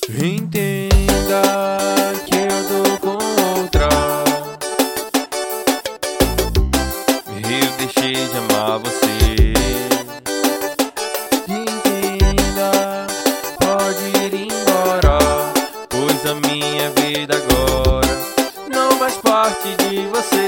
Entenda que eu tô com outra. Eu deixei de amar você. Entenda, pode ir embora, pois a minha vida agora não faz parte de você.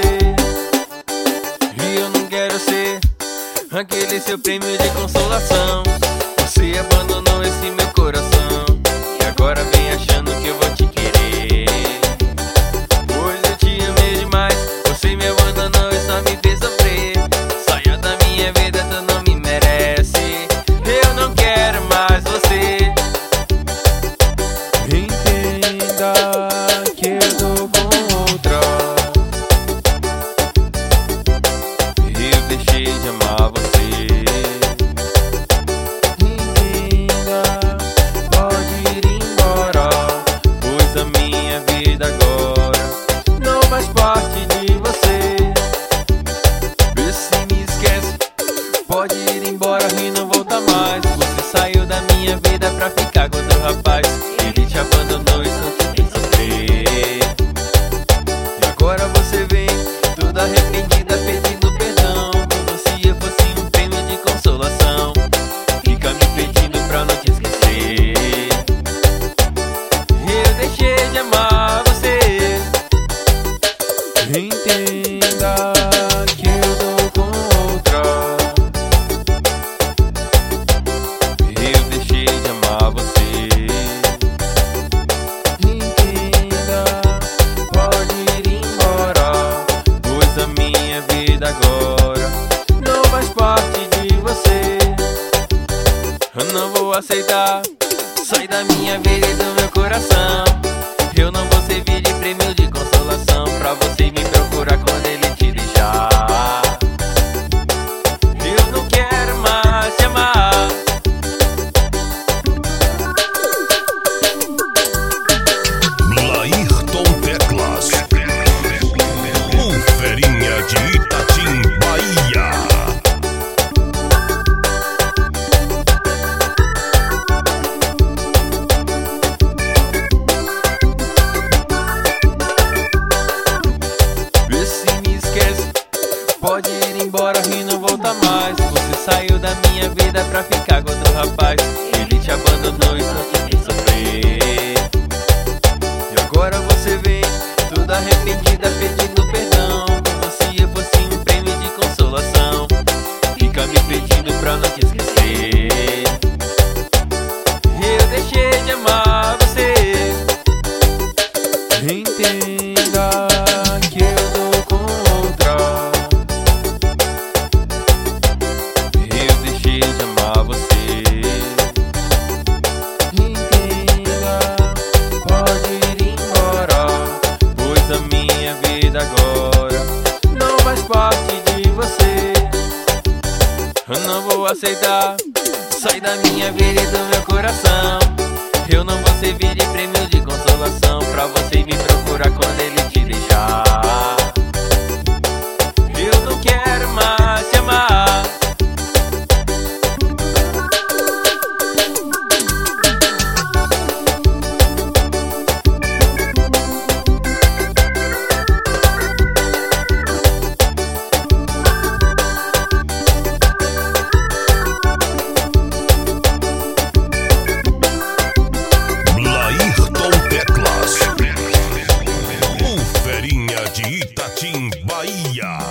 E eu não quero ser aquele seu prêmio de consolação. Você abandonou esse meu coração e agora vem achando que eu vou te querer. Pois eu te amei demais, você me abandonou e só me fez sofrer. Saia da minha vida, tu não me merece. Eu não quero mais você. Entenda que eu tô com outra. Eu deixei de amar você. Pode ir embora e não volta mais. Você saiu da minha vida pra ficar com outro rapaz. Ele te abandonou e só te fez sofrer. E agora você vem toda arrependida pedindo perdão, como se eu fosse um prêmio de consolação. Fica me pedindo pra não te esquecer. Eu deixei de amar você. Entenda que eu tô com outra. Agora não faz parte de você. Eu não vou aceitar. Sai da minha vida e do meu coração. Eu não vou servir de prêmio de consolação pra você me procurar quando ele te deixar. Eu não quero mais te amar. Laírton Teclas, o ferinha de Itatim, Bahia. Vê se me esquece, pode ir embora e não volta mais. Você saiu da minha vida pra ficar com outro rapaz. Ele te abandonou e só te fez sofrer. E agora você vem toda arrependida pedindo perdão, como se eu fosse um prêmio de consolação. Fica me pedindo pra não te esquecer. Eu deixei de amar você. Entenda que eu tô com outra. Eu deixei de amar você. Entenda, pode ir embora, pois a minha vida agora não faz parte de você. Eu não vou aceitar. Sai da minha vida e do meu coração. Eu não vou servir de prêmio de consolação pra você me procurar quando ele te deixar. Eu não quero mais te amar. Laírton Teclas, o ferinha de Itatim, Bahia.